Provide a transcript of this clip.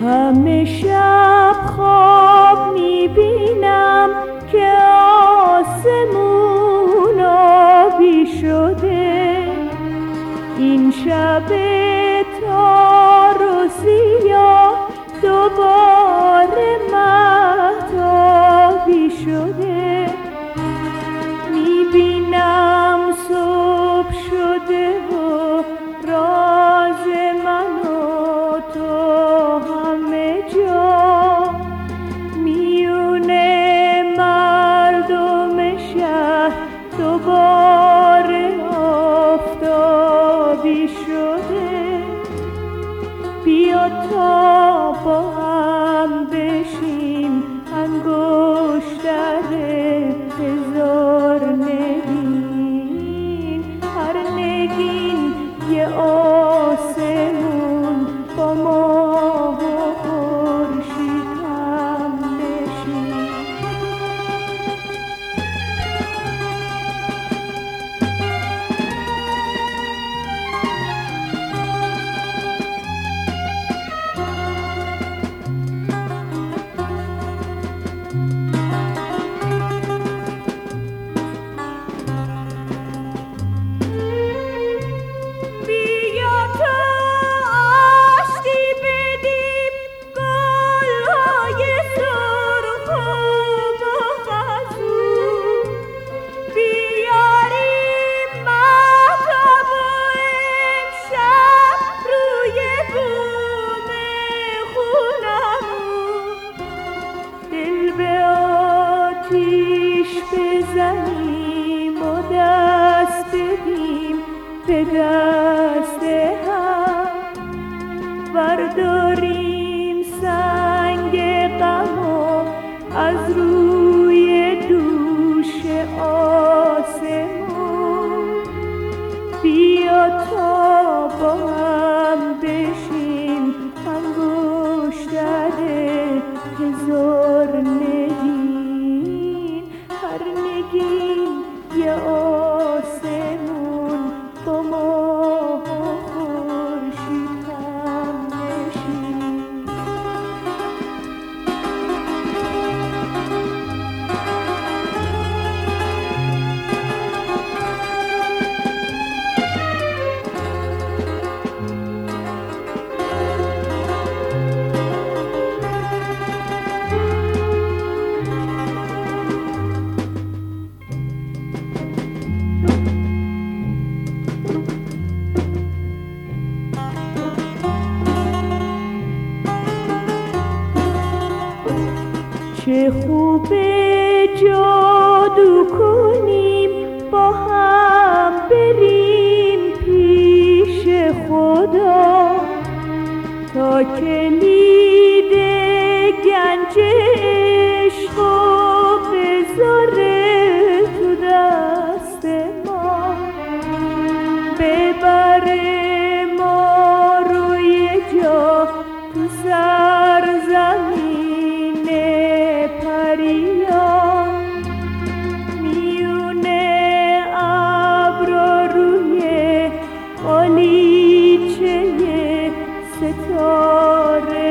همه شب خواب میبینم که آسمون آبی شده، این شب تار و سیاه دوباره مهتابی شده. میبینم صبح شده و راز من و تو همه جا، میونه مردم شهر دوباره آفتابی شده. بیا تا با هم بشیم انگشتر هزار نگین، هر نگین یه آسمون با ماه و خورشید هم بشین. بزنیم و دست بدیم به دست هم، برداریم سنگ غم و از روی دوش آسمون. بیا تا با هم بشیم انگشتر هزار نگین، هر نگین یه آسمون با ماه و خورشید هم نشین. چه خوبه جادو کنیم با هم بریم پیش خدا، تا کلید گنج عشق و بذاره تو دست ما، ببره ما رو یه جا تو سرزمین پریان، میونه ابر روی قالیچه ستاره